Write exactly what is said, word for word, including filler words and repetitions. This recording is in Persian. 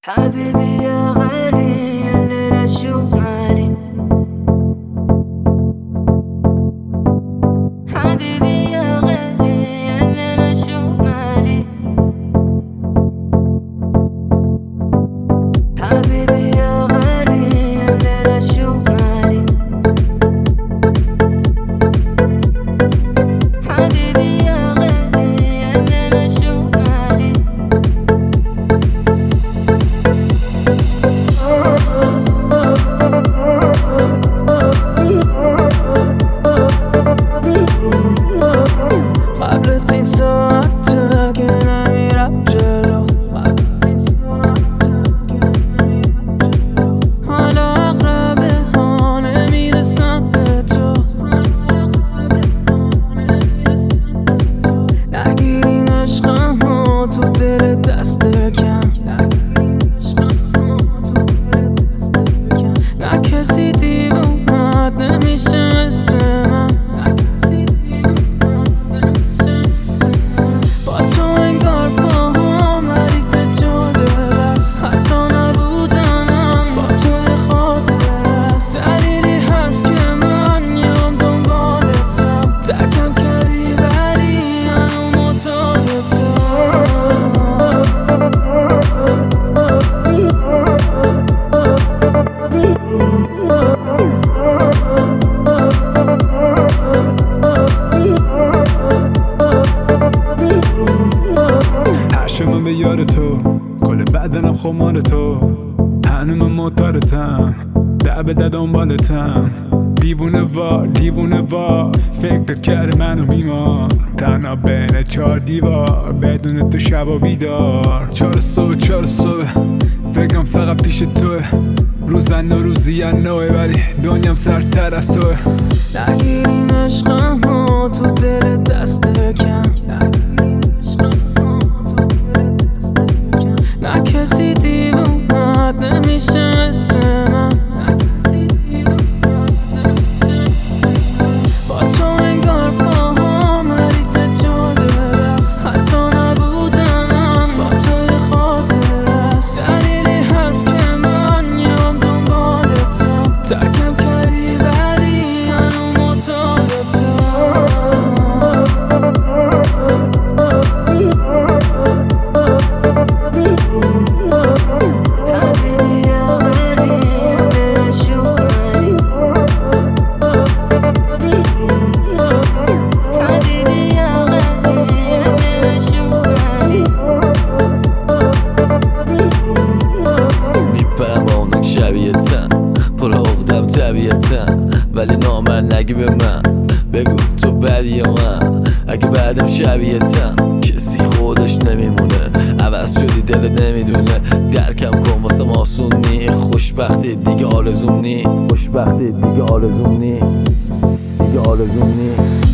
حبيبي يا غالي الليلة شوف مالي. حبيبي يا غالي الليلة شوف مالي. حبيبي يا غالي الليلة شوف مالي. حبيبي يا غالي الليلة شوف مالي. قبل تی ساعته که نمیرم جلو، قبل تی ساعته که نمیرم جلو. حالا اقربه ها نمیرسم به تو، حالا اقربه ها نمیرسم به تو. نگیرین عشقم ها تو دل دست کم، نگیرین عشقم ها تو دل دست کم. نه کسی دیوونت نمیشه مثل من، نه کسی دیوونت نمیشه. با تو انگار پاهام حریف جاده بس، حتی نبودنم با تو خاطره است. دلیلی هست که من میام دنبالتم، ترکم کردی ولی هنوز معتادتم. هرشمون به یار تو، کل بدنم خمار تو. هنوز من معتادتم، در به در دنبالتم. دیوونه وار دیوونه وار فکرت کرده منو بیمار. تنها بین چهار دیوار بدون تو شب و بیدار. چهار صبح چهار صبح فکرم فقط پیش توه. روزن و روزی نوه ولی دنیام سرتر از توه. نگیرین عشقم ها تو دل دست کم، نگیرین عشقم ها تو دل دست کم. نه کسی دیوونت نمیشه مثل من، نه کسی دیوونت نمیشه. با تو انگار پاهام حریف جاده بس، حتی نبودنم با تو خاطره است. دلیلی هست که من میام دنبالتم، ترکم کردی ولی هنوز معتادتم. حبيبي يا غالي الليلة شوف مالي. حبيبي يا غالي الليلة شوف مالي. میپرم با اونک شبیهتن، پر عقدم طبیعتن. ولی نامرد نگی به من، بگو تو بدی من. اگه بعدم شبیهتن کسی خودش نمیمونه، عوض شدی دلت نمیدونه. درکم کن واسم آسون نی، خوشبختی دیگه آرزوم نی، خوشبختی دیگه آرزوم نی، دیگه آرزوم نی.